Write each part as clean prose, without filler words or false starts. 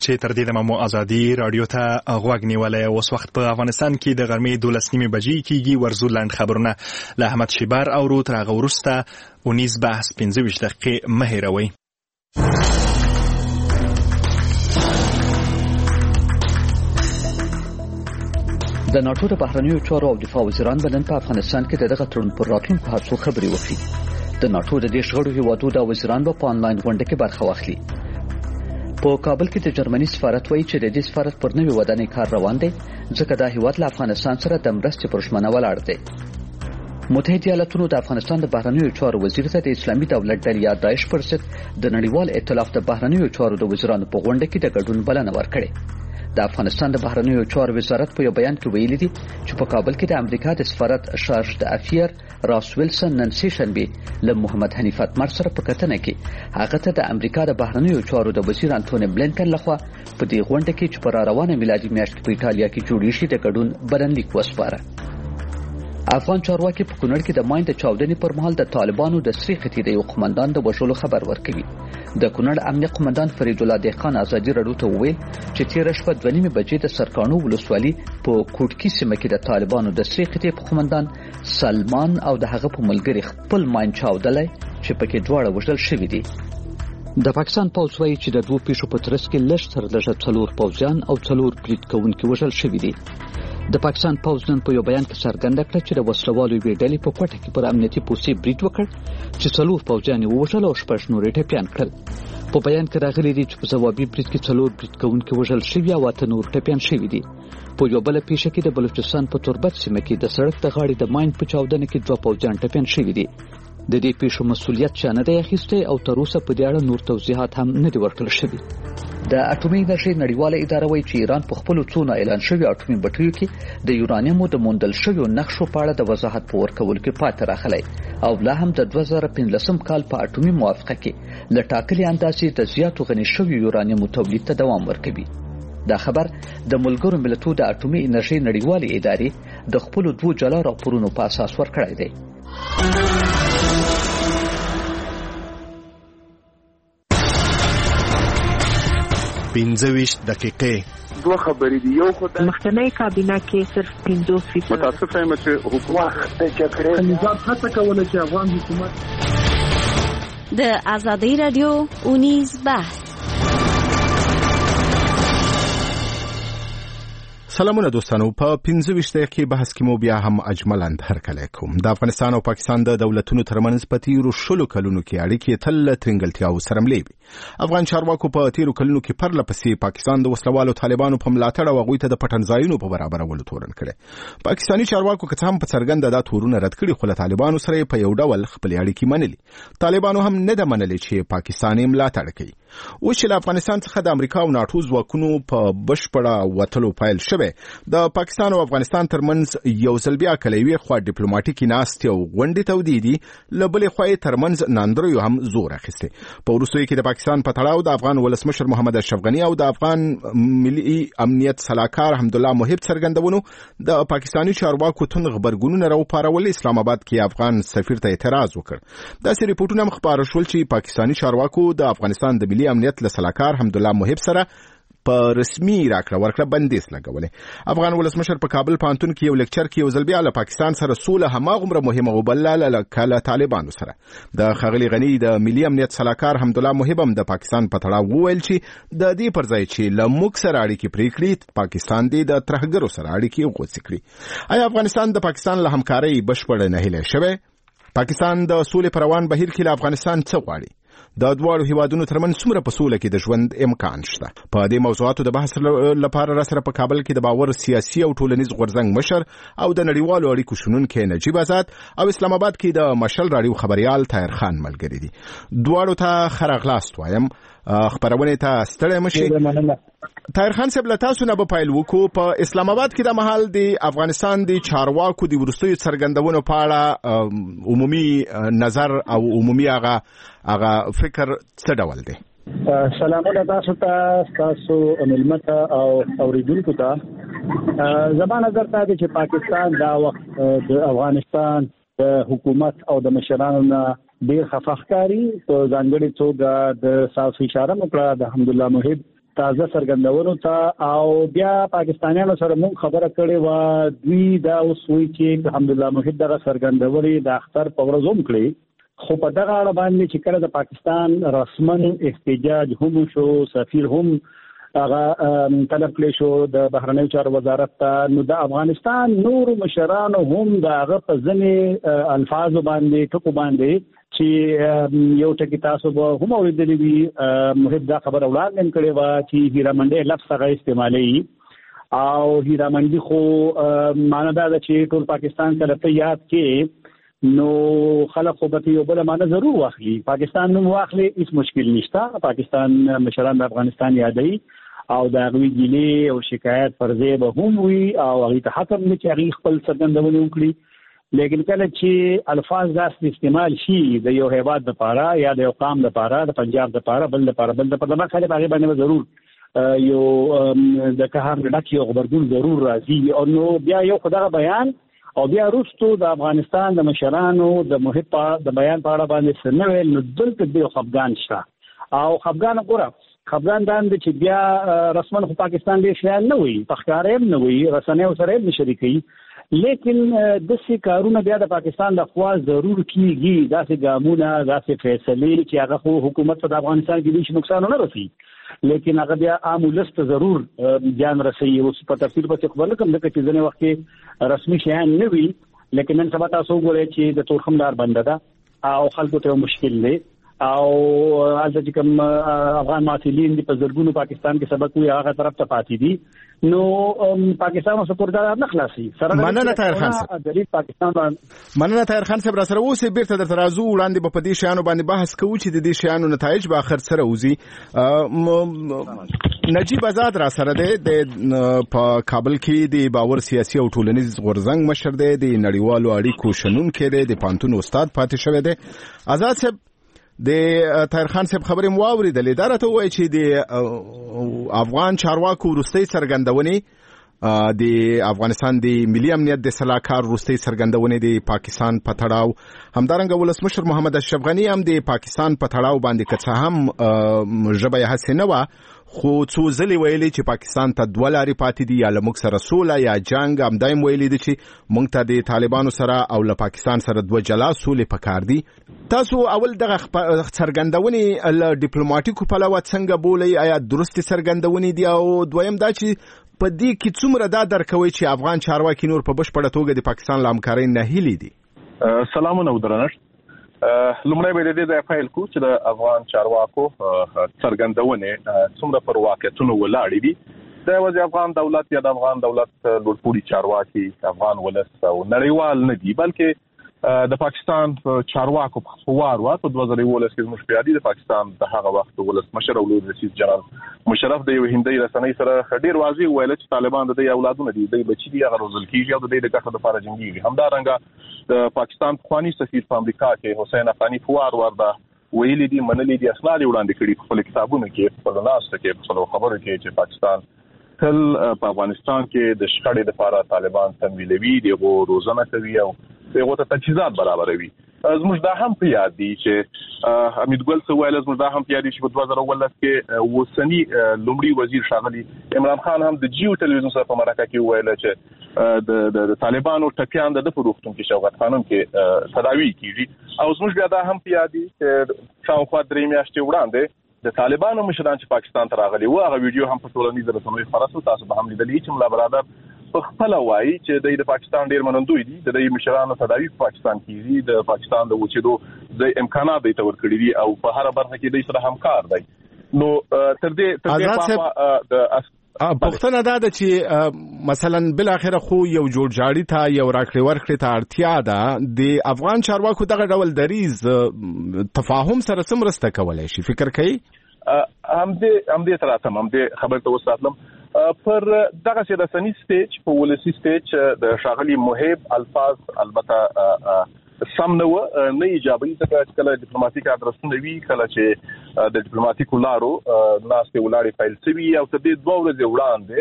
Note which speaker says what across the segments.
Speaker 1: چې تر دې دمه مو ازادي رادیو ته غوږ نیولی. اوس وخت په افغانستان کې د غرمې 12 بجې کېږي. ورزو لاند خبرونه له احمد شیبر اورو. تر هغه وروسته اونیز بحث 15 دقیقې مه هېروئ.
Speaker 2: د ناټو د بهرنیو چارو او دفاع وزیران به نن په افغانستان کې دغه تړون پر راتلونکو هڅو خبرې وکړي. د ناټو د دې شغړو هیوادو د وزیران به په انلاین غونډه کې برخه واخلي. په کابل کې د جرمني سفارت وایي چې د دې سفارت پر نوې ودانۍ کار روان دی، ځکه دا هیواد له افغانستان سره د مرستې پر ژمنه ولاړ دی. متحده ایالاتونو د افغانستان د بهرنیو چارو وزیر ته د اسلامي دولت ډلې یا داعش پر ضد د نړیوال ائتلاف د بهرنیو چارو د وزیرانو په غونډه کې د ګډون بلنه ورکړې. د افغانستان د بهرنیو چارو وزارت په یو بیان کې ویلي دي چې په کابل کې د امریکا د سفارت شارج د افیر راس ویلسن نن سه شنبه له محمد حنیف اتمر سره په کتنه کې هغه ته د امریکا د بهرنیو چارو د وزیر انټونی بلینکن لخوا په دې غونډه کې چې پر روانه میلادي میاشت په ایټالیا کې جوړی شي د ګډون بلنلیک وسپاره. افغان چارواکي په کونړ کې د ماین د چاودنې پر مهال د طالبانو د سری خطي د یو قومندان د وژلو خبر ورکوي. د کونړ امنیه قومندان فرید الله دهقان ازادي رادیو ته وویل چې تیر شپه 2:30 بجې د سرکانو ولسوالي په کوټکی سیمه کې د طالبانو د سری خطي قومندان سلمان او د هغه په ملګری خپل ماین چاودلای چې پکې دواړه وژل شوي دي. د پاکستان پوځ وایي چې د دوه پیښو په ترڅ کې لږ تر لږه 4 پوځیان او 4 برید کوونکي وژل شوي دي. د پاکستان پوځ نن په یو بیان کې څرګنده کړه چې د وسلوالو یوې ډلې په کوټه کې پر امنیتي پوستې برید وکړ چې 4 پوځیان ووژل او 6 نور ټپیان کړل. په بیان کې راغلي دي چې په ځوابي برید کې 4 برید کوونکي وژل شوي او 8 نور ټپیان شوي دي. په یو بل پیښه کې د بلوچستان په توربت سیمه کې د سړک د غاړې د ماین په چاودنه کې 2 پوځیان ټپیان شوي دي. د دې پیښو مسؤلیت چا نه دی اخیستی او تر اوسه په دې اړه نور توضیحات هم نه دي ورکړل شوي. د اټومي انرژي نړیواله اداره وایي چې ایران په خپل څونه اعلان شوی اټومي بټریو کې د یورانیمو د موندل شویو نقشو په اړه د وضاحت په ورکول کې پاتې راغلی او لا هم د 2015 کال په اټومي موافقه کې له ټاکلي اندازې د زیاتو غني شویو یورانیمو تولید ته دوام ورکوي. دا خبر د ملګرو ملتونو د اټومي انرژي نړیواله ادارې د خپل 2 جلا راپورونو په اساس ورکړی دی.
Speaker 1: 15 دقیقې.
Speaker 3: 2 خبرې دي. یو خدای
Speaker 4: مخکنی کابینه کې صرف 50%
Speaker 3: متاسف یم چې حکومت د جګړې
Speaker 5: نظام هڅه کوله چې افغان حکومت
Speaker 6: د ازادي رادیو اونیز بحث.
Speaker 7: سلامونه دوستانو. په 15 دقیقې بحث کې مو بیا هم اجملاً هرکلی کوم. د افغانستان او پاکستان د دولتونو ترمنځ په تیرو 10 کلونو کې اړیکې تل ترنګلتیاو سره ملي وي. افغان چارواکو په تیرو کلونو کې پرله پسې پاکستان د وسلوالو طالبانو په ملاتړ او هغوی ته د پټنځایونو په برابرولو تورن کړي. پاکستاني چارواکو که هم په څرګنده دا تورونه رد کړي، خو له طالبانو سره په یو ډول خپل اړیکې منلي. طالبانو هم نه ده منلي چې پاکستان یې ملاتړ کوي. اوس چې له افغانستان څخه د امریکا او ناټو ځواکونو په بشپړه وتلو پیل شوی، د پاکستان او افغانستان ترمنځ یو ځل بیا کلیوي خوا ډیپلوماټیکي ناستې او غونډې تودې دي. له بلې خوا یې ترمنځ ناندریو هم زور اخیستی. په وروستیو کې د پاکستان په تړاو د افغان ولسمشر محمد اشرف غني او د افغان ملي امنیت سلاکار حمدالله محب څرګندونو د پاکستاني چارواکو تند غبرګونونه راوپارول. اسلام آباد کې افغان سفیر ته اعتراض وکړ. داسې ریپورټونه خبره شول چې پاکستاني چارواکو د افغانستان د ملي امنیت سلاکار حمدالله محب سره په رسمي راکړه ورکړه بندیز لګولې. افغان ولسمشر په کابل پوهنتون کې یو لیکچر کې یو ځل بیا له پاکستان سره سوله هماغومره مهمه وبلله لکه له طالبانو سره. د ښاغلي غني د ملي امنیت سلاکار حمدالله محب هم د پاکستان په تړاو وویل چې د دې پر ځای چې له موږ سره اړیکې پرې کړي، پاکستان دې د ترهګرو سره اړیکې غوڅې کړي. آیا افغانستان د پاکستان له همکارۍ بشپړ نهیلی شوی؟ پاکستان د سولې په روان بهیر کې له افغانستان څه غواړي؟ د دواړو هیوادونو ترمنځ څومره په سوله کې د ژوند امکان شته؟ په دې موضوعاتو د بحث لپاره را سره په کابل کې د باور سیاسي او ټولنیز غورځنګ مشر او د نړیوالو اړیکو شنونکی نجیب آزاد او اسلام آباد کې د مشل راډیو خبريال طاهر خان ملګري دي. دواړو ته ښه راغلاست وایم. خبرونه ته ستړی مشي. طاهر خان صاحب، له تاسو نه به پیل وکړو. په اسلام آباد کې د مهال د افغانستان د چارواکو د وروستیو څرګندونو په اړه عمومي نظر او عمومي هغه فکر څه ډول دی؟
Speaker 5: سلامونه تاسو ته، تاسو ملمت او اوریدونکو ته. زما نظر ته چې پاکستان دا وخت د افغانستان د حکومت او د مشرانو نه ډیر خفقاري په ځانګړي توګه د ساوث اشاره وکړه د حمدالله محب تازه څرګندونو ته او بیا پاکستانیانو سره مونږ خبره کړې و دوی دا اوس وی چې الحمدلله موږ دغه څرګندونې د اختر په ورځ هم کړې خو په دغه اړه باندې چې کله د پاکستان رسمن احتجاج هم شو سفیر هم هغه طلب کړی شو د بهرنیو چارو وزارت ته نو د افغانستان نور مشرانو هم دغه په ځنې الفاظ باندې ټکو باندې چې یو ټکی تاسو به هم اوریدلی وي محب دا خبر وړاندې کړې و چې هیرامنډي لفظ هغه استعمالي او هیرامنډي خو معنا دا چې ټول پاکستان کله ته یاد کې نو خلک خو به یو بل معنا ضرور واخلي پاکستان نوم واخلي هیڅ مشکل نشته پاکستان مشران د افغانستان یادوي او دا غوي ګیلې او شکایت پر ځای به هم وي او هغه ته حکم نه چې هغه خپل څرګندونه وکړي لیکن کله چې الفاظ داس استعمال شي د یو هیواد لپاره یا د یو قوم لپاره د پنجاب لپاره بل لپاره ما خاله باغې باندې ضرور یو د قهر ډک یو خبردون ضرور راځي او نو بیا یو خدغه بیان او بیا وروسته د افغانستان د مشرانو د محب د بیان په اړه باندې سنوي نو دلته د خفګان شته او خفګان خفګان د چې بیا رسمن خو پاکستان دی شیان نه وي تخکاریم نه وي رسنیو سره نه شریکي لیکن د څه کارونه بیا د پاکستان د خوا ضرور کیږي داسې ګامونه داسې فیصلې چې هغه خو حکومت د افغانستان کې هیڅ نقصان نه رسي لیکن هغه بیا عام ولست ضرور جان رسي او په تفصیل په خبر کوم د کتي ځنه وخت رسمي شیان نه وي لیکن نن سبا تاسو ګورئ چې د تورخمدار بنده ده او خلکو ته مشکل دی او حالته چې کوم افغان محصلین د پزرګونو پاکستان کې سبق وي هغه طرف ته پاتې دي نو پاکستان اوس پردار نه خلاصي
Speaker 7: مننه طاهر خان صاحب
Speaker 5: د پاکستان
Speaker 7: مننه طاهر خان صاحب را سره اوسې بیرته در ترازو وړاندې په دې شیانو باندې بحث کوو چې د دې شیانو نتایج به اخر سره وځي نجیب آزاد را سره د په کابل کې د باور سیاسي او ټولنیز غورځنګ مشر دی د نړیوالو اړیکو شنونکو دی د پانتون استاد پاتې شوی دی آزاد صاحب د طاهر خان صاحب خبرې مو اوریدلې دا راته وایي چې د افغان چارواکو وروستۍ څرګندونې د افغانستان د ملي امنیت د سلاکار وروستۍ څرګندونې د پاکستان په تړاو همدارنګه ولسمشر محمد اشرف غنی هم د پاکستان په تړاو باندې که څه هم ژبه یې هسې نه وه خو څو ځلې ویلي چې پاکستان ته دوه لارې پاتې دي یا له موږ سره سوله یا جنګ همدایم ویلي دي چې موږ ته د طالبانو سره او له پاکستان سره دوه جلا سولې پکار دي تاسو اول دغه څرګندونې له ډیپلوماټیکو پلوه څنګه بولئ آیا درستې څرګندونې دي او دویم دا چې په دې کې څومره دا درکوي چې افغان چارواکي نور په بشپړه توګه د پاکستان له همکارۍ ناهیلي دي
Speaker 8: سلامونه او درنښت لومړی به د دې فایل کو چې د افغان چارواکو څرګندونې څومره پر واقعیتونو ولاړې دي د یوازې افغان دولت یا د افغان دولت لوړپوړي چارواکي افغان ولس او نړیوال نه دي بلکې د پاکستان چارواکو په وار په 2019 کې زموږ پیادي د پاکستان د هغه وخت ولسمشر او لوی رئیس جنرال مشرف د یو هندي رسنۍ سره ډیر واضح ویل چې طالبان د دې اولادونه دي د بچی دي هغه روزل کیږي او د دې د ګټو لپاره جنگيږي همدارنګه د پاکستان خواني سفیر په امریکا کې حسین افغاني فوار ورده ویلي دي منلي دي اسناد وړاندې کړي په خپل کتابونو کې په ناسته کې په خبرو کې چې پاکستان تل په افغانستان کې د شخړې لپاره طالبان تمویلوي دي او روزنه کوي او دغه ته تجهیزات برابروي زموږ دا هم په یاد دي چې حمید ګل څه ویل زموږ دا هم په یاد دي چې په 2019 کې وسنی لومړي وزیر شاغلي عمران خان هم د جیو ټلویزیون سره په مرکه کې ویل چې د طالبانو ټپيان د پروختون کې شوکت خانم کې تداوی کیږي او زموږ بیا دا هم په یاد دي چې شاوخوا 3 میاشتې وړاندې د طالبانو مشران چې پاکستان ته راغلي وو هغه ویډیو هم په ټولنیزو رسنیو خپاره شو تاسو به هم لیدلی چې ملا برادر په خپل وایي چې د پاکستان ډیر منندوی دي د مشرانو تداوی په پاکستان کې دي د پاکستان د وچېدو د امکانات د تور کړی دي او په هر برخه کې د سره همکار دي نو تر دې د
Speaker 7: پښتنه دا ده چې مثلا بل اخره خو یو جوړجاړي ته یو راکړې ورکړې ته اړتیا ده د افغان چارواکو دغه ډول دریز تفاهم سره سمرسته کولای شي فکر کوي
Speaker 8: هم دې تراتم هم دې خبر ته وساتلم پر دغه چې د سنی سټیج په ولسی سټیج د شاغلی محب الفاظ البته سم نه ایجابي ځکه کله ډیپلوماټیک ادرسونه وی کله چې د ډیپلوماټیک لارو ناسته ولاړې فایل سوي او د دې دوه ورځې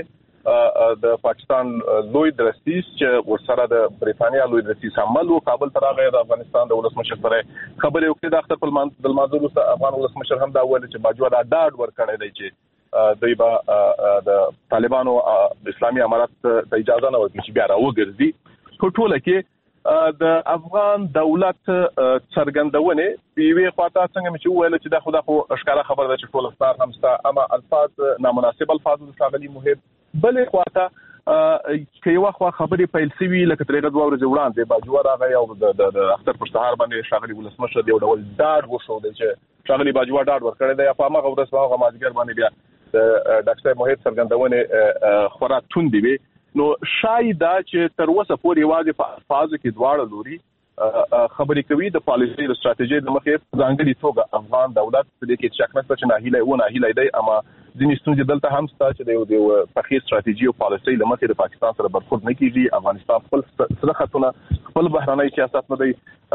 Speaker 8: وړاندې د پاکستان لوی درستیس چې ورسره د بریټانیا لوی درستیس عمل او کابل ته راغی د افغانستان د ولسمشر سره خبرې وکړې د اختر په دلمازو سره افغان ولسمشر هم دا ویل چې باجوړ ډاډ ورکړی دی چې دوی به د طالبانو د اسلامي امارات ته اجازه نه ورکړي چې بیا راوګرځي. په ټوله کې د افغان دولت څرګندونه په خواته څنګه چې ویل چې دا خو ښکارا خبر ده چې ټول افغان همستا اما الفاظ نامناسب الفاظ د ښاغلي محب بلې خواته کې یو خو خبرې پیل سوي لکه ترې دوه ورځې وړاندې باجوړ راغی او د اختر پر سهار باندې ښاغلي ولسمشر دی ډول ډاډ وشو چې ښاغلي باجوړ ډاډ ورکړی دی په هغه ورځ هغه مازیګر باندې بیا د ډاکټر محب څرګندونه خورا توندې وي. نو شاید دا چې تر اوسه پورې واځي په الفاظو کې دواړه لوري خبرې کوي د پالیسي د ستراتیژي د مخې ځانګړي توګه افغان دولت د دې کې شک نشته چې ناهیله دی اما ځینې ستونزې دلته هم شته چې د یو پخې ستراتیژي او پالیسي د مخې د پاکستان سره برخورد نه کیږي. افغانستان خپل سره خطونه خپل بهرنۍ سیاست نه دی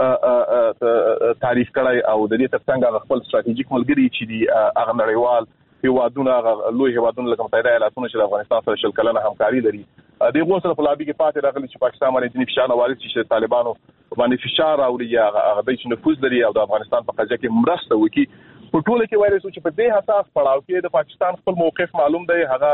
Speaker 8: تعریف کړی او د دې ترڅنګ خپل ستراتیژیک ملګری چې دی هغه نړیوال هیوادونه لوی هیوادونه لکه متحده ایالاتونه چې د افغانستان سره شل کلنه همکاري لري د غو سره په لابي کې پاتې راغلي چې پاکستان باندې ځینې فشار وارد شي چې طالبانو باندې فشار راوړي هغه د نفوذ لري او د افغانستان په قضیه کې مرسته وکړي. په ټوله کې وایي چې په دې حساس پړاو کې د پاکستان خپل موقف معلوم دی هغه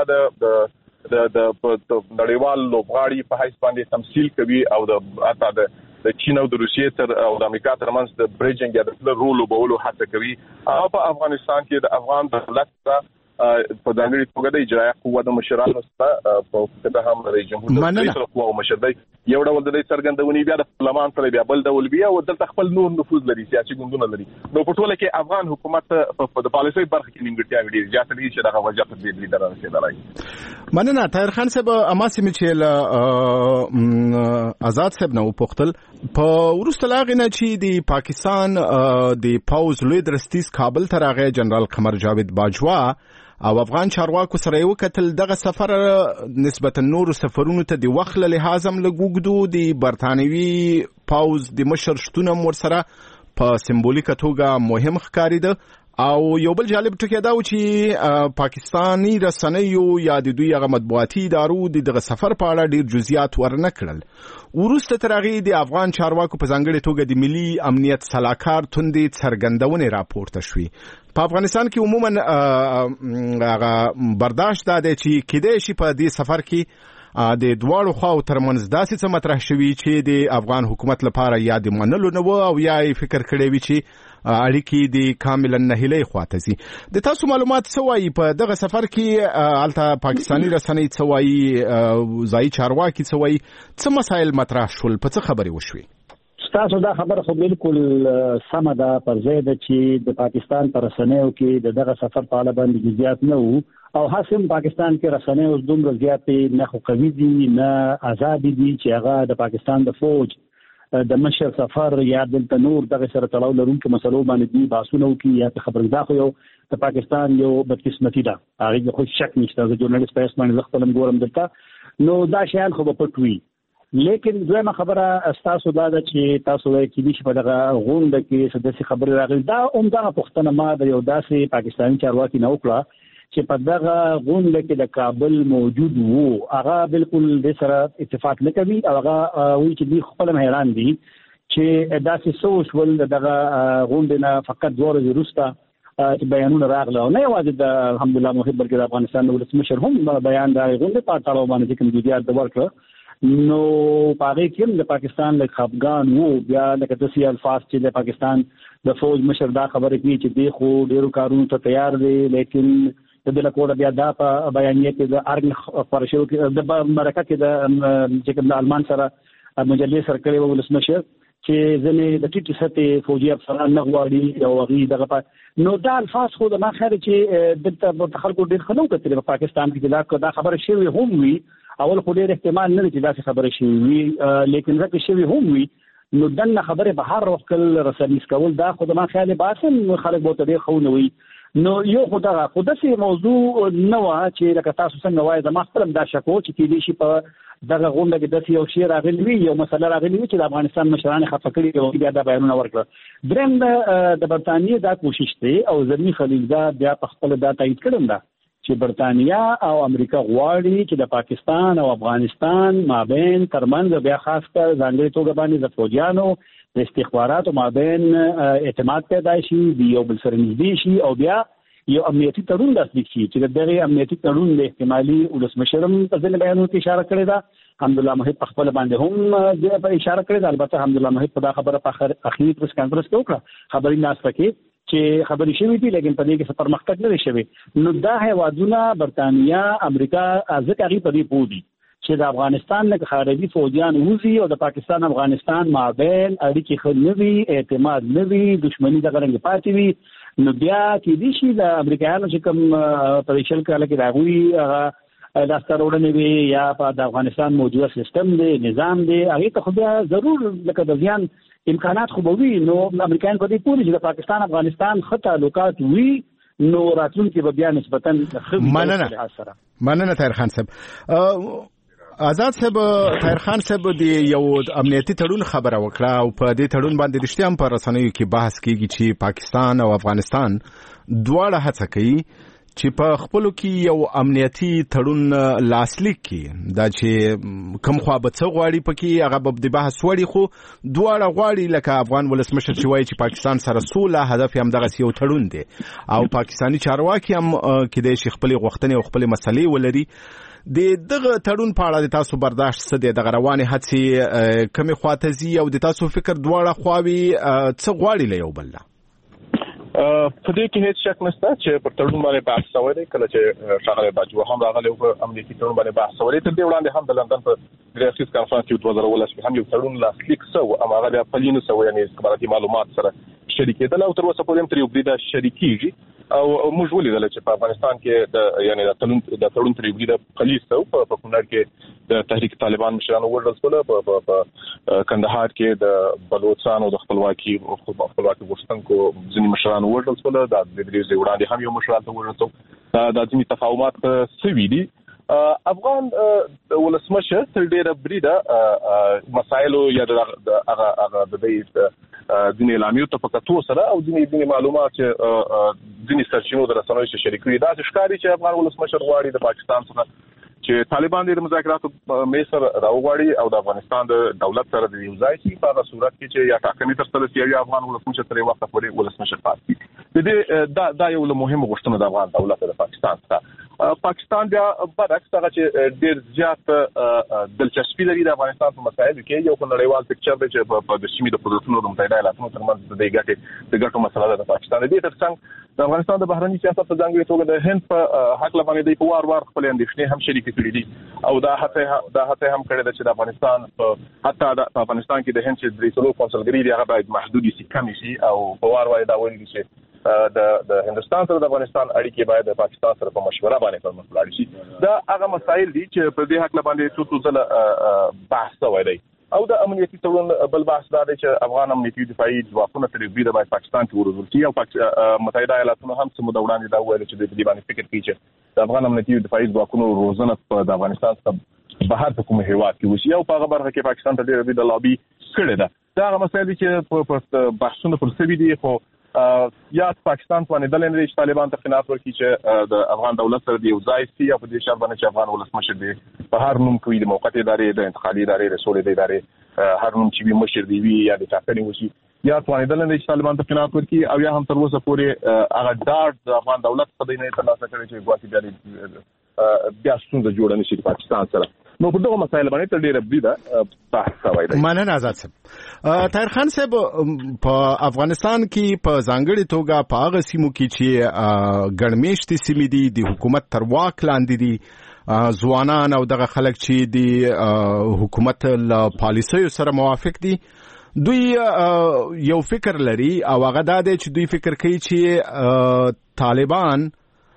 Speaker 8: د نړیوال لوبغاړي په حیث باندې تمثيل کوي او د چین او د روسیې تر او د امریکا ترمنځ د بریجینګ یا د رول وبولو هڅه کوي. او په افغانستان کې د افغان دولت په ځانګړي توګه د اجرایه قوه د مشرانو سره په کده هم رئیس جمهور د قوه مشر دی یو ډول د څرګندونې بیا د پارلمان سره بیا بل ډول بیا او دلته خپل نور نفوذ لري سیاسي ګوندونه لري. نو په ټوله کې افغان حکومت په پالیسي برخه کې نیمګړتیا ډېرې زیاتې دي چې دغه وجه په دې لیدل رسیدلای.
Speaker 7: مننه طاهر خان صاحب اما سیمه چې آزاد صاحب نو پختل په ورسته لاغنه چې د پاکستان د پاوز لوی درستیز کابل ته راغی جنرال قمر جاوید باجوا او افغان چارواکو سره یو کتل دغه سفر نسبتا نور سفرونو ته د وخت له لحاظ هم لګوګدو د برتانوي پاوز د مشر شتون ور سره په سمبولیکه توګه مهم ښکاریده. او یو بل جالب ټکی دا و چې پاکستانی رسنیو یا د دوی هغه مطبوعاتي ادارو دغه سفر په اړه ډیر جزئیات ورنه کړل. ورسته تر هغه د افغان چارواکو په ځانګړي توګه د ملي امنیت سلاکار توندې څرګندونې راپورته شوې. په افغانستان کې عموما هغه برداشت ده چې کېدای شي په دې سفر کې د دواړو خواو ترمنځ داسې څه مطرح شوي چې د افغان حکومت لپاره یا د منلو نه و او یا فکر کړی وي چې اړیکې د کاملا نهیلې خواته ځي. د تاسو معلومات څه وایي په دغه سفر کې الته پاکستانی رسنۍ څه وایي ځایي چارواکي څه وایي څه مسایل مطرح شول په څه خبرې وشوي؟
Speaker 5: تاسو دا خبره خو بالکل سمه ده پر ځای ده چې د پاکستان پر رسنیو کې دغه سفر په اړه باندې جزئیات نه وو او حسم پاکستان کې رسنیو دومره زیاتې نه خو قوي دي نه آزاد دي چې هغه د پاکستان د فوج د مشر سفر یا د نور دغه سره تړاو لرونکو مسلو باندې دي باسونه کوي یا خبردا خو یو د پاکستان یو بدقسمتي ده هغه خو شک نشته د ژورنالیست په اسمان زغتلم ګورم دلته نو دا شیان خو په پټوي. لیکن دویمه خبره تاسو دا ده چې تاسو وايي چې په دغه غونډه کې سداسي خبره راغلی دا عمدغه پښتنه ما د یو داسې پاکستاني چارواکي نه وکړه چې په دغه غونډه کې د کابل موجود وو هغه بالکل د سره اتفاق نه کوي او هغه وایي چې دوی خپل حیران دي چې داسې سوشل دغه غونډه نه فقط دوه ورځې وروسته بیانونه راغله او نه یوازې د الحمدلله محب بلکې د افغانستان د ولسمشر هم بیان د غونډې په اړه باندې کوم جزئیات ورکړه. نو پاره کې د پاکستان له خپګان وو بیا د کتسي الفاظ چې د پاکستان د فوج مشر دا خبره کوي چې دی خو ډیرو کارونو ته تیار دی لیکن د بل کوډ بیا دا په بیانیه کې د ارګ فرشو کې د مرکه کې د چې د المان سره مجلې سره کړي ولسمشر چې ځنې د ټیټ سطحي فوجي افسران نه غواړي او غي دغه نو دا الفاظ خو د ما خیر چې د خلکو ډیر خلکو کتل په پاکستان کې دا خبره شوی هم وي اول خو ډیر احتمال نه چې دا خبره شوی لیکن راکې شوی هم وي نو دنه خبره به هر وخت رسنیز کول دا خو د ما خیال باسم خلک به ډیر خو نه وي. نو یو خدای موضوع نه و چې لکه تاسو څنګه وایي د ما خپل دا شکو چې کې دي شي په دغه غونډه کې د یو شی راغلی یو مسله راغلی چې د افغانستان مشران خفه کړي او بیا دا بیانونه ورکړه. دریم د برتانیې دا کوشش دی او زمي خلیلزاد بیا په خپل دا تایید کړم دا چې برتانیا او امریکا غواړي چې د پاکستان او افغانستان مابین ترمنځ بیا خاص کر ځانګړي توګه باندې د فوجیانو د استخباراتو مابین اعتماد پیدا شي دی یو بل سره نږدې شي او بیا یو امنیتي تړون لاسلیک شي چې دغه امنیتي تړون د احتمالي ولسمشرم په ځینې بیانونو کې اشاره کړې ده. حمدالله محب په خپل باندې هم د اشاره کړې ده. البته حمدالله محب په دا خبره په اخري پریس کانفرنس کې وکړه خبري ناسته کې چې خبرې شوې دي لیکن په دې کې څه پرمختګ نه دی شوی. نو دا هیوادونه برتانیا امریکا ځکه هغه په دې پوهدي چې د افغانستان نه خارجي فوجیان وزي او د پاکستان افغانستان مابین اړیکې ښه نه وي، اعتماد نه وي، دښمني دغه رنګ پاتې وي. نو بیا کې دي چې د امریکایانو چې کوم پریشل کاله کې راغوي لاسته راوړنې وي یا په افغانستان موجوده سیستم دی نظام دی هغه ته خو بیا ضرور لکه د زیان امکانات خو به وي. نو امریکایان په دې پوهېږي چې د پاکستان افغانستان ښه تعلقات وي نو راتلونکي به بیا نسبتا
Speaker 7: مننه طاهر خان صاحب. آزاد صاحب، طاهر خان صاحب د یو امنیتي تړون خبره وکړه او په دې تړون باندې رښتیا هم په رسنیو کې بحث کیږي چې پاکستان او افغانستان دواړه هڅه کوي چې په خپلو کې یو امنیتي تړون لاسلیک کړي. دا چې کوم خوا به څه غواړي پکې هغه به د بحث وړي، خو دواړه غواړي لکه افغان ولسمشر چې وایي چې پاکستان سره سوله هدف یې همدغسې یو تړون دی او پاکستاني چارواکي هم کېدای شي خپلې غوښتنې او خپلې مسلې ولري. د دغه تړون په اړه د تاسو برداشت څه دی؟ دغه روانې هڅې کومې خواته ځي او د تاسو فکر دواړه خواوې څه غواړي له یو بل نه؟
Speaker 8: په دې کې هیڅ شک نشته چې پر تړون باندې بحث شوی دی. کله چې ښاغلی باجوه هم راغلی او په امنیتي تړون باندې بحث شوی دی. تر دې وړاندې هم د لندن په ریاضیز کانفرنس کې 2019 کې هم یو تړون لاسلیک شو او هغه بیا پلي نه شوی، یعنې استخباراتي معلومات سره شریکېدل او تر اوسه پورې هم تر یو بریده شریکېږي. او موږ ولیدل چې په افغانستان کې د تړون تر یو بریده پلي شو. په کونړ کې د تحریک طالبان مشرانو وژل شول، په کندهار کې د بلوچستان د خپلواکي غوښتونکو ځینې مشرانو وژل شول، د دې وړاندې هم یو مشر هلته وژل شو. دا ځینې تفاهمات سوي دي. افغان ولسمشر تر ډیره بریده مسایلو یا د دې ځینې اعلامیو ته په کتو سره او ځینې معلومات چې ځینې سرچینو د رسنیو چې شریک کړي دا ښکاري چې افغان ولسمشر غواړي د پاکستان څخه چې طالبان د مذاکراتو میسر راوغواړي او د افغانستان د دولت سره د یو ځای شي. په هغه صورت کې چې یا ټاکنې ترسره شي یا افغان ولسمشر تر یو وخته پورې ولسمشر پاتې شي. دا یو له مهمو غوښتنو د افغان دولت د پاکستان څخه. پاکستان بیا برعکس هغه چې ډېر زیات دلچسپي لري د افغانستان په مسایلو کې. یو نړیوال پکچر دی چې په د سیمې د قدرتونو د متحده ایالاتو ترمنځ د ګټو مسله ده د پاکستان. د دې ترڅنګ د افغانستان د بهرني سیاست په ځانګړې توګه د هند په حق باندې د په وار خپل اندېښنې هم شریکې کړې دي او دا هڅه هم کړې ده چې د افغانستان حتی د افغانستان کې د هند چې درې کونسلګري دي هغه باید محدود شي، کم شي او په وار دا ویل چې د هندستان سره د افغانستان اړیکې باید د پاکستان سره په مشوره باندې پر مخ لاړ شي. دا هغه مسایل دي چې په دې حق باندې څو ځله بحث شوی دی. او د امنیتي تړون بل بحث دا دی چې افغان امنیتي دفاعي ځواکونه تر یو بریده باید پاکستان کې وروزل شي او متحده ایالاتونه هم څه موده وړاندې دا ویل چې د دې باندې فکر کوي چې د افغان امنیتي دفاعي ځواکونو روزنه د افغانستان څخه بهر په کوم هیواد کې وشي او په هغه برخه کې پاکستان ته ډېره د لابي کړې ده. دا هغه مسایل چې په بحثونو پر سوي دي، خو یا پاکستان باندې د لنډ طالبان ته خناعت ورکړي چې د افغان دولت سره د یو ځای سي او په دې شرط باندې چې افغان ولسمشر دی په هر نوم کوي د موقتي ادارې د انتقالي ادارې د سولې ادارې هر نوم چې مشر دی وي یا د ټاکنې وشي یا باندې د لنډ طالبان ته خناعت ورکړي او یا هم تر اوسه پورې هغه ډاډ د افغان دولت په دې نه ترلاسه کړي چې ګواکې بیا ستونزه جوړه نشي پاکستان سره. نو په دغه مسایل باندې تر ډیره بریده بحث شوی دی.
Speaker 7: مننه آزاد صاحب. طاهر خان صاحب، په افغانستان کې په ځانګړې توګه په هغه سیمو کې چې ګڼمېشتې سیمې دي د حکومت تر واک لاندې دي، ځوانان او دغه خلک چې د حکومت له پالیسیو سره موافق دي، دوی یو فکر لري او هغه دا دی چې دوی فکر کوي چې طالبان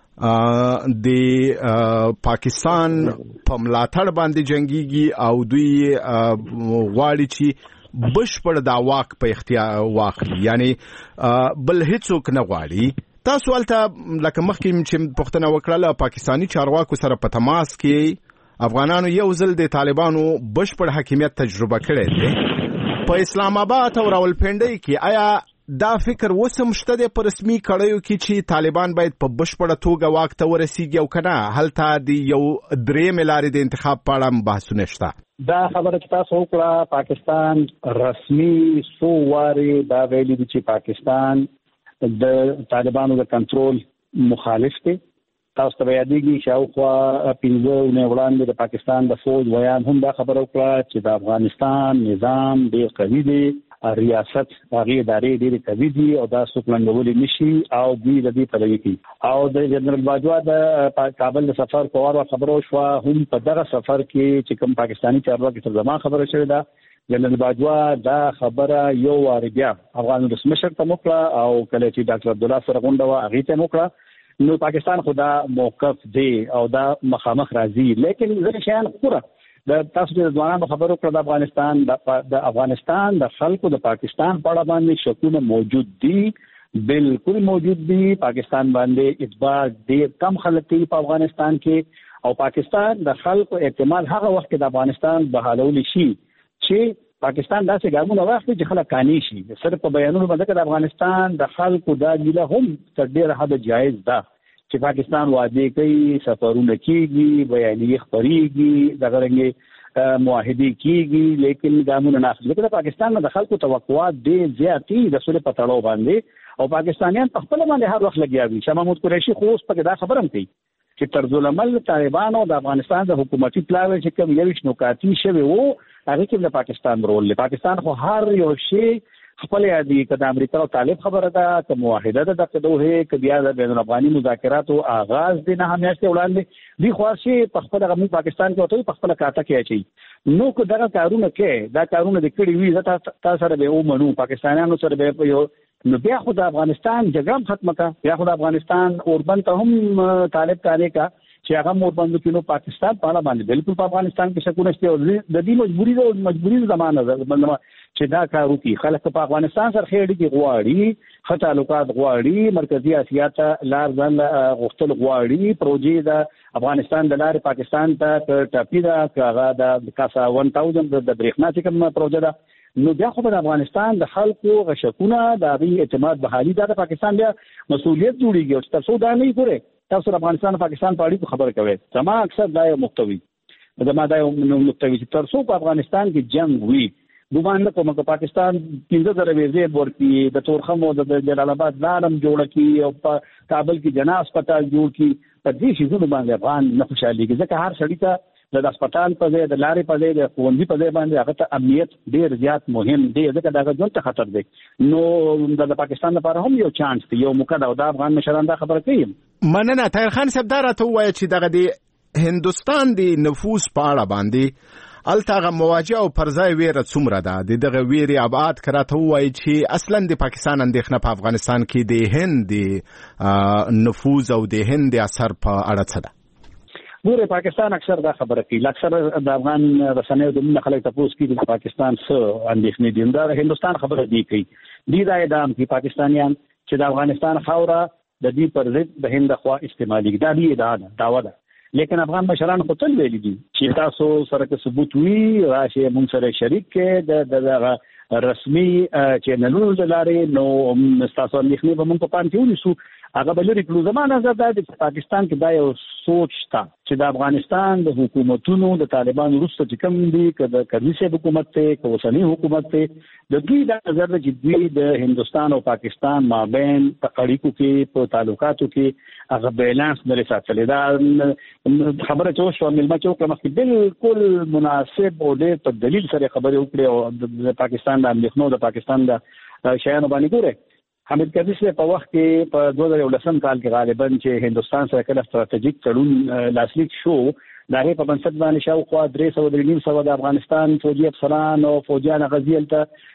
Speaker 7: د پاکستان په ملاتړ باندې جنگيږي او دوی غواړي چې بشپړ دا واک په اختیار واخلي، یعنی بل هیڅوک نه غواړي. تاسو ولته لکه مخکې چې پوښتنه وکړه پاکستانی چارواکو سره په تماس کې افغانانو یو ځل د طالبانو بشپړ حاکمیت تجربه کړې ده په اسلام آباد او راولپنډۍ کې. آیا دا فکر وسم شته د رسمي کړیو کې چې طالبان باید په بشپړه توګه واک ته ورسیږي او کنه هلته د یو درېمې لارې د انتخاب په اړه بحثونه شته؟
Speaker 5: دا خبره چې تاسو وکړه پاکستان رسمي سو واري دا ویلي دي چې پاکستان د طالبانو د کنټرول مخالف دی. تاسو ته یادېږي شاوخوا 15 نه وړاندې د پاکستان د فوج ویان هم دا خبره وکړه چې د افغانستان نظام ډېر قوي دی، ریاست هغه ادارې ډېرې قوي دي او دا څوک لنډولی نشي او دوی د دې پلوي کوي. او د جنرال باجوا د کابل د سفر په واره خبرو شو، هم په دغه سفر کې چې کوم پاکستاني چارواکي تر زمان خبره شوې ده، جنرال باجوا دا خبره یو وار بیا افغان رسمشر ته موکړه او کله چې ډاکټر عبد الله سره غونډه وا هغه ته موکړه. نو پاکستان خدا موقف دی او دا مخامخ راځي، لیکن زه شان خبره د تاسو د ځوانانو خبرو کړه د افغانستان د خلکو د پاکستان په اړه باندې شکونه موجود دي، بالکل موجود دي. پاکستان باندې اعتبار ډېر کم خلک دي په افغانستان کې، او پاکستان د خلکو اعتماد هغه وخت د افغانستان بحالول شي چې پاکستان داسې ګامونه واخلي چې خلک قانع شي. صرف په بیانونو باندې د افغانستان د خلکو دا ګیله هم تر ډېره حد جایز ده چې پاکستان وعده کوي، سفرونه کیږي، بیانیې خپرېږي، دغه رنګه معاهدې کیږي، لیکن ګامونه نه اخلي. د پاکستان د خلکو توقعات ډېر زیاتې د سولې په تړاو باندې، او پاکستانیان په خپل باندې هر وخت لګیا دي. شاه محمود قریشي خو اوس پکې دا خبره هم کوي چې طرز العمل طالبانو د افغانستان د حکومتي پلاوی چې کوم یو شنوکاتی شوی وو هغه کې د پاکستان رول دی. پاکستان خو هر یو شی خپل یادي کده امریکا او طالب خبره ده، که معاهده ده د دوه کې بیا د بین الافغاني مذاکراتو آغاز دی نه همیشه وړاندې دی خواشي په خپل غو پاکستان کې وته په خپل کاته کې اچي. نو کو دغه کارونه کې دا کارونه د کړي وی تاسو سره به ومنو، پاکستانیانو سره به یو نو بیا خو د افغانستان جګړه ختمه کا، بیا خو د افغانستان اوربند ته هم طالب کاری کا چې هغه اوربند کې نو پاکستان په اړه باندې بالکل په افغانستان کې شکونه شته، او د دې مجبوري زمانه ده چې دا کار وکړي. خلک په افغانستان سره خېړي کې غواړي، ښه تعلقات غواړي، مرکزی اسیا ته لار ځان غوښتل غواړي، پروژې د افغانستان د لارې پاکستان ته ټاپي ده، هغه د کاسا 1000 د برېښنا چې کوم پروژه ده. نو بیا خو د افغانستان د خلکو غشکونه د غي اعتماد بحالي د پاکستان بیا مسؤلیت جوړیږي. او تاسو دا نه ګورئ، تاسو د افغانستان پاکستان په اړه خبره کوئ، زما اکثر دا یو محتوی زما دا یو محتوی چې تاسو په افغانستان کې جنگ وي ګومان نه کوم چې پاکستان 15000 ویزې ورکړي، د تورخم او د جلال آباد لارم جوړ کړي، او په کابل کې جنا هسپتال جوړ کړي. په دې شي زموږ باندې افغان نه خوشاليږي، ځکه هر سړی ته د هسپتال په ځای د لارې په ځای د ښوونځي په ځای باندې هغه ته امنیت ډېر زیات مهم دی، ځکه دا ژوند ته خطر دی. نو د پاکستان لپاره هم یو چانس دی، یو موقع ده، او د افغان مشران دا خبره کوي.
Speaker 7: مننه. طاهر خان صاحب دا راته ووایه چې دغه د هندوستان د نفوذ په اړه باندې الته مواجهه او پرځای ویره څومره ده، دغه ویري ابعاد کراته وایي چې اصلا د پاکستان اندېښنه په افغانستان کې د هند نفوذ او د هند اثر په اړه څه ده؟
Speaker 5: ګوره پاکستان اکثر دا خبره کوي، اکثر د افغان رسنیو د من خلک تاسو کې د پاکستان څخه اندېښنې دي، دا هندستان خبره دی کوي. دی دا ادعام کوي پاکستانیان چې د افغانستان خاوره د دې پر ضد د هند خوا استعمالي دا دی داوا ده. لیکن افغان مشران خو تل ویلي دي چې تاسو سره که ثبوت وي راشي مونږ سره شریک کې د رسمي چینلونو لارې، نو تاسو اندېښنې به مونږ په پام کې ونیسو. هغه بل لري کلو زمانه زده د پاکستان کې دا یو سوچ تا چې د افغانستان د حکومتونو د طالبان وروسته چې کوم دي کله کډیسه حکومت ته کوسنی حکومت ته د دوی د نظر د جدي د هندستان او پاکستان مابین په اړیکو کې په تعلقاتو کې هغه بیلانس نه ساتل. دا خبره چې شو ملما چې کومه بالکل مناسب او د دلیل سره خبره وکړي او د پاکستان د اندېښنو د پاکستان د شایانو باندې ګوره. حامد کرزي سے په وخت کې په 2019 کال کې غالبا چې هندستان سره کله ستراتیژیک تړون لاسلیک شو، دغه په بنسټ باندې شاوخوا 300 د افغانستان فوجي افسران او فوجیان غزیل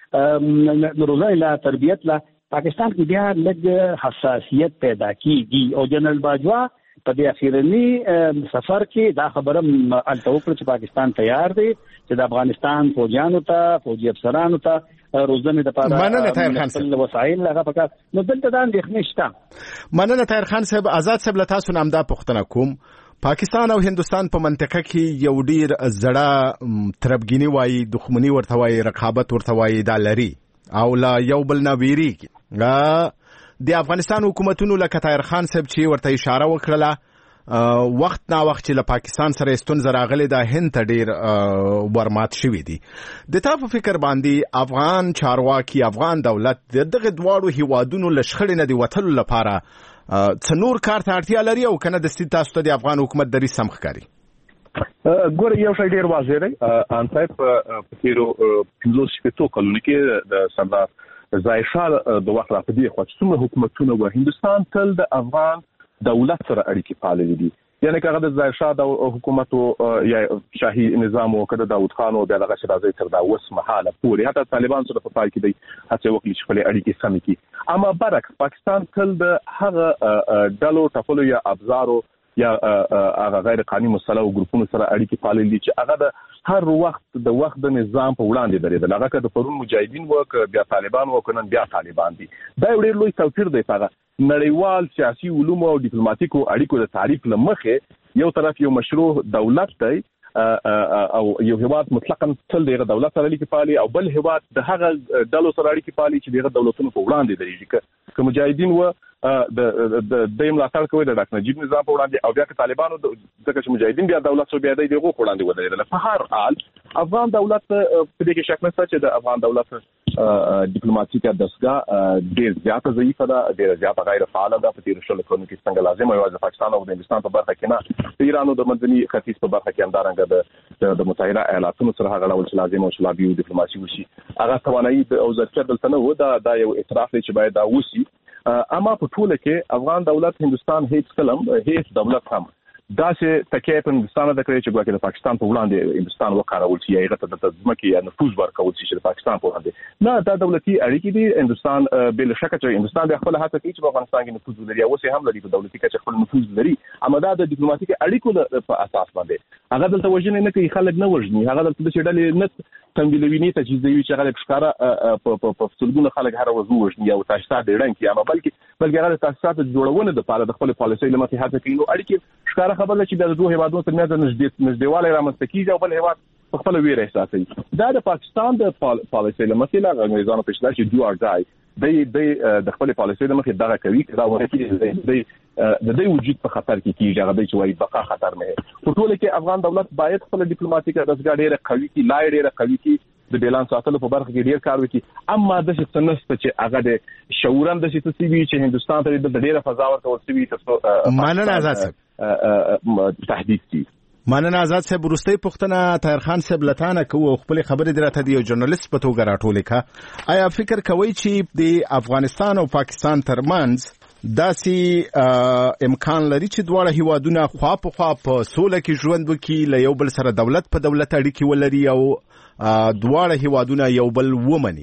Speaker 5: ته روزانه لا تربیت لا پاکستان کې بیا لږ حساسیت پیدا کیږي. او جنرال باجوا په دې اخیرنی سفر کې دا خبره التوکل چې پاکستان تیار دی چې د افغانستان فوجیانو ته فوجي افسرانو ته روزنه د پاره مننه وسایل هغه پکا نو دلته دا اندېښنه شته.
Speaker 7: مننه طاهر خان صاحب. آزاد صاحب له تاسو نام دا پوښتنه کوم، پاکستان او هندستان په منطقه کې یو ډیر زړه تربګینی وایي، دښمنی ورته وایي، رقابت ورته وایي دا لري او لا یو بل نه ویریږي. د افغانستان حکومتونو لکه طاهر خان صاحب چې ورته اشاره وکړه وخت نا وخت چې له پاکستان سره ستونزې راغلي دا هند ته ډیر ورمات شوي دي. د تا په فکر باندې افغان چارواکي افغان دولت دغه دواړو هیوادونو له شخړې نه د وتلو لپاره څنور کار ته اړتیا لري او کنه د تاسو ته د افغان حکومت دری سم ښکاری؟
Speaker 8: ګور یو شی ډیر واضح دی ان صاحب په تیرو 15 کلونو کې د سردار ظاهر شاه د وخت راپدې خو څومره حکومتونه و هندستان تل د افغان دولت سره اړیکې پاللې دي، یعنی که د ظاهر شاه د حکومت یا شاهي نظام او کده داوود خان او بیا دغه شرازي تر دا اوس مهاله پورې حتی طالبان سره په پای کې دی هڅه وکړي چې خپل اړیکې سمې کړي. اما برعکس پاکستان تل د هغه ډلو ټپلو یا ابزارو یا هغه غیر قانوني مسله او ګروپونو سره اړیکې پاللې دي چې هغه د هر وخت د نظام په وړاندې درېدل. هغه که د پرون مجاهدین وک بیا طالبان وکنن بیا طالبان دي. دا یو ډېر لوی توپیر دی. هغه نړیوال سیاسي علوم او ډیپلوماټیکو اړیکو د تعریف لمخه یو طرف یو مشروع دولت دی او یو هیواد مطلقاً تل دغه دولت سره اړیکې پالي او بل هیواد د هغه ډلو سره اړیکې پالي چې دغه دولتونو په وړاندې درېږي. که مجاهدین و د ملاتړ کوي د ډاکټر نجیب نظام په وړاندې او بیا که طالبانو دغه چې مجاهدین بیا دولت سره بیا د دغه په وړاندې ودرېدل. په هر حال افغان دولت په دې کې شک نشته چې د افغان دولت ډیپلوماټیکه دستګاه ډېر زیاته ضعیفه ده، ډېر زیاته غیر فعاله ده. په تیر شلو کلونو کې څنګه لازم او د پاکستان او د هندستان په برخه کې نه، د ایران او د منځني ختیځ په برخه کې همدارنګه د متحده ایالاتونو سره هغه ډول چې لازم او شلابي ډیپلوماسي وشي هغه توانایي او ظرفیت دلته نه و. دا یو اعتراف دی چې باید دا وشي. اما په ټوله کې افغان دولت هندستان هیڅ دولت هم داسې تکیه په هندستان د کړی چې ګواکې د پاکستان په وړاندې هندستان وکارول شي یا هغه ته د ځمکې یا نفوذ ورکول شي چې د پاکستان په وړاندې نه. دا دولتي اړیکې دي. هندستان بل شک چې هندستان د خپل هڅه کوي چې په افغانستان کې نفوذ ولري او اوس هم لري په دولتي کې خپل نفوذ لري. اما دا د ډیپلوماټیک اړیکو په اساس باندې هغه دلته وژنې نه کوي، خلک نه وژني، هغه دلته د شډلې نه تنګلوینی تجهیزوي چې هغه ښکارا په څلګونه خلک هر ورځ وژني او تاسیسات ډېرن کې، اما بلکې هغه تاسیسات جوړونه د لپاره د خپل پالیسۍ لمخې هڅه کوي. نو اړیکې ښکارا خبره چې د دوه هیوادونو ترمنځ نږدېوالی رامنځته کیږي او بل هیواد په خپل ویره احساسوي. دا د پاکستان د پالیسۍ لمخې له انګریزانو په شته چې do or die د خپل پالیسۍ لمخې دغه کوي دا ورته د دې وجود په خطر کې کیږي. هغه د چوي بقا خطر نه. په ټوله کې افغان دولت باید خپل ډیپلوماټیک دستګاه ډېره قوي کړي، لا ډېره قوي کړي، د بیلانس ساتلو په برخه کې ډېر کار وکړي. اما د څه نسته چې هغه د شعورن د څه سی وی چې هندستان ته د ډېره فضا ورته ورسوي تاسو
Speaker 7: مننه آزاد
Speaker 8: تهدید کی.
Speaker 7: مننه آزاد صاحب. ورستۍ پوښتنه طاهر خان صاحب لتانه کوو خپل خبرې درته دی یو ژورنالیست په توګه راټولې کا. آیا فکر کوي چې د افغانستان او پاکستان ترمنځ داسې امکان لري چې دواړه هیوادونه خوا په خوا په سوله کې ژوند وکړي، له یو بل سره دولت په دولت اړیکې ولري او دواړه هیوادونه یو بل ومني؟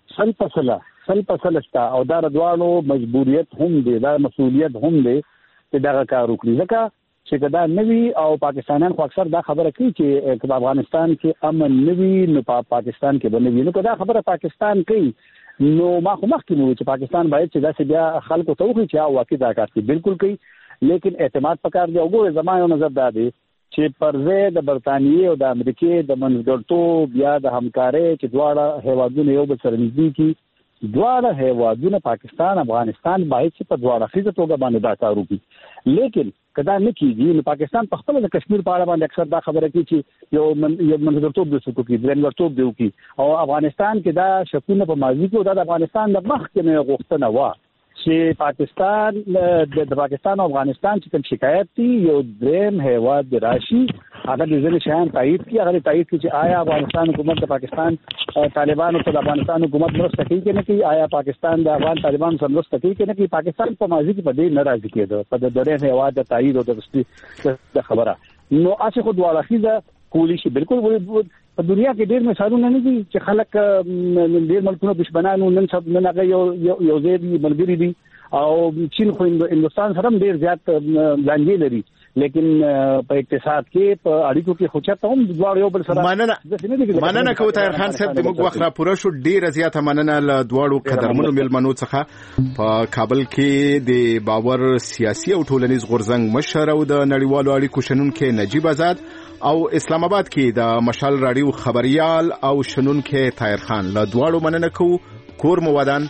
Speaker 7: 100% شته او دا دواړو مجبوریت هم دی، دا مسؤلیت هم دی چې دا کار وکړي. ځکه چې دا نوی او پاکستانیان خو اکثر دا خبره کوي چې په افغانستان کې امن نوی نو پاکستان کې به نوی. نو دا خبره پاکستان کوي نو ما خو مخکې نو چې پاکستان باید چې داسې بیا خلکو ته وخی چې واقعي دا کار کوي. بالکل کوي، لیکن اعتماد پکار دی. وګوره زما یو نظر دا دی چې پرځه د برتانیې او د امریکای د منځګړتوب یا د همکارۍ چې دواړه هیوادونه یو بل سره نږدې کی، دواړه هیوادونه پاکستان افغانستان باید چې په دواړه خیزه توګه باندې دا کار وکړي. لیکن کدا نه کیږي نو پاکستان په خپل د کشمیر په اړه باندې اکثر دا خبره کوي چې یو منځګړتوب د څه کوي، درنګړتوب دی کوي. او افغانستان کې دا شکونه په ماضي کې د افغانستان د مخ کې نه غوښتنه و چې پاکستان د پاکستان او افغانستان چې کوم شکایت دي یو دریم هیواد راشي هغه د ځینې شیان تایید کړي. هغه تایید کړي چې آیا افغانستان حکومت د پاکستان طالبانو ته د افغانستان حکومت مرسته کوي کې نه کوي، آیا پاکستان د افغان طالبانو سره مرسته کوي کې نه کوي. پاکستان په ماضي کې په دې ناراضي کېده په د دریم هیواد د تایید او د خبره. نو اسی خو دواړه خیزه کولی شي. بالکل په دنیا کې ډېر مثالونه نه دي چې خلک ډېر ملکونه دشمنانو نن هغه یو ځای دي ملګري دي او چین خو هندستان سره ډېر زیات ځانګړي لري، لیکن په اقتصاد کې په اړیکو کې خو چاته هم دواړو یو بل سره مننه کوو. طاهر خان صاحب د موږ وخت را پوره شو. ډېره زیاته مننه له دواړو قدرمنو میلمنو څخه. په کابل کې د باور سیاسي او ټولنیز غورځنګ مشر او د نړیوالو اړیکو شنونکي نجیب آزاد او اسلام آباد کې د مشال راډیو خبريال او شنونکي طاهر خان له دواړو مننه کوو. کور مو ودان.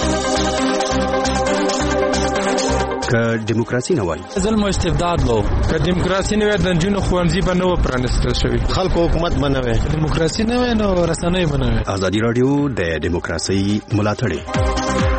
Speaker 9: که دیموکراسي نه وای
Speaker 10: ظلم او استبداد وو، که دیموکراسي نه وای د جنونو خوانځي به نو پرانستل شوی،
Speaker 11: خلکو حکومت بنوي،
Speaker 10: دیموکراسي نه وای نو رسنۍ بنوي.
Speaker 9: ازادي راډیو د دیموکراسي ملاتړ